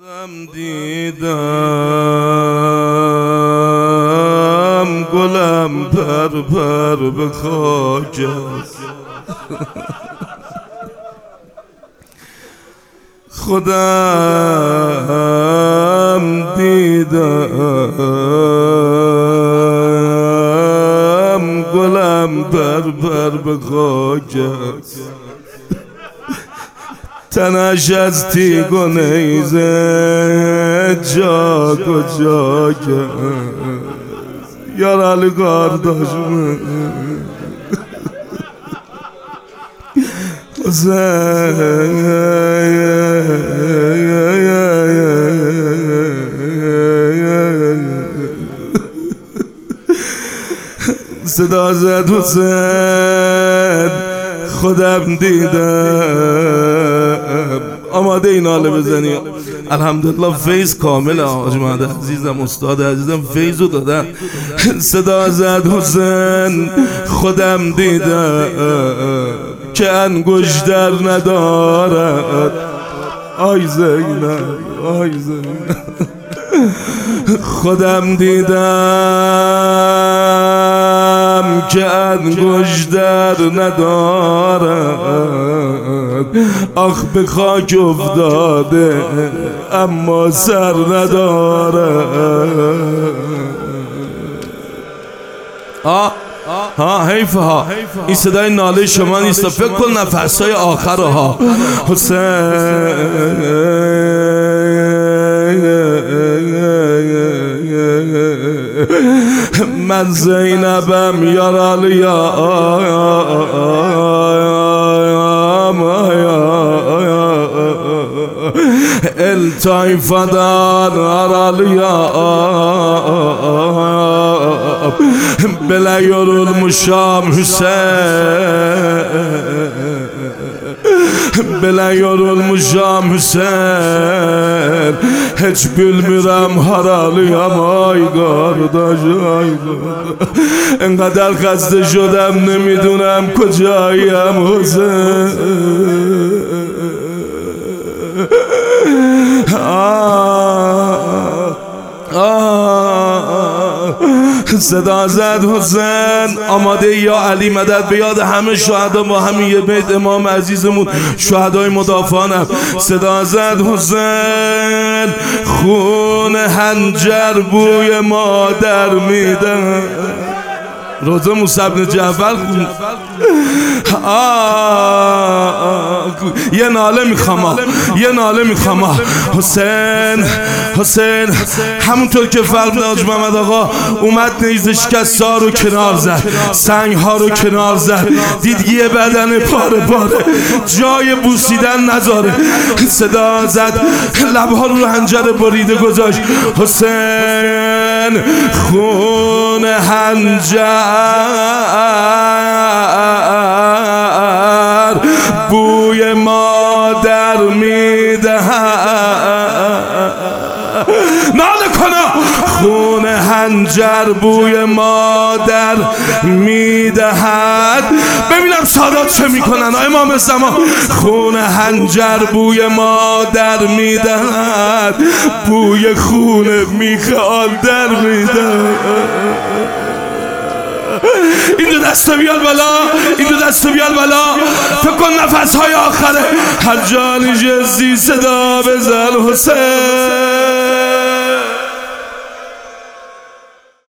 خودم دیدم گلم پر پر به خاک است. خودم دیدم گلم پر پر به خاک است. تنش از تیگ و نیزه جا کجا کرد یار علی کارداش صدا زد حسین خودم دیدم. آماده این حاله بزنی الحمدلله فیض کامل حاج محمد عزیزم استاد عزیزم فیضو دادن. صدا زد حسین خودم دیدم که انگشتر ندارد. آی زینب آی زینب خودم دیدم که انگشتر ندارد. آخ به خاک افتاده اما سر ندارد. حیفه ها این صدای ناله شما نیست. فکر کن نفسهای آخر ها. حسین من زینبم یار الطایفه دار بلیور المشام حسین بلیور المشام حسین هیچ bilmirəm haralıyam ay kardeş ay انقدر خسته شدم نمیدونم کجایم حسین. صدا زد حسین آماده یا علی مدد به یاد همه شهدا با همین یه بیت امام عزیزمون شهدای مدافعانم. صدا زد حسین خون حنجر بوی مادر میدن. روزه موسی بن جعفر یه ناله میخوام یه ناله میخوام. حسین حسین همونطور که فرمود حاج محمد آقا اومد نیزه شکستا رو کنار زد سنگ ها رو کنار زد دید یه بدن پاره پاره جای بوسیدن نذاره. صدا زد لبها رو حنجر بریده گذاشت. حسین خون حنجر بوی مادر میدهد. ناله کنه خون حنجر بوی مادر میدهد. ببینم سادات چه میکنن امام زمان. خون حنجر بوی مادر میدهد بوی خون میخواد در میدهد. این دو دسته بیال بالا این دو دسته بیال بالا. فکر کن نفسهای آخره هر جانی جزی صدا بزن حسین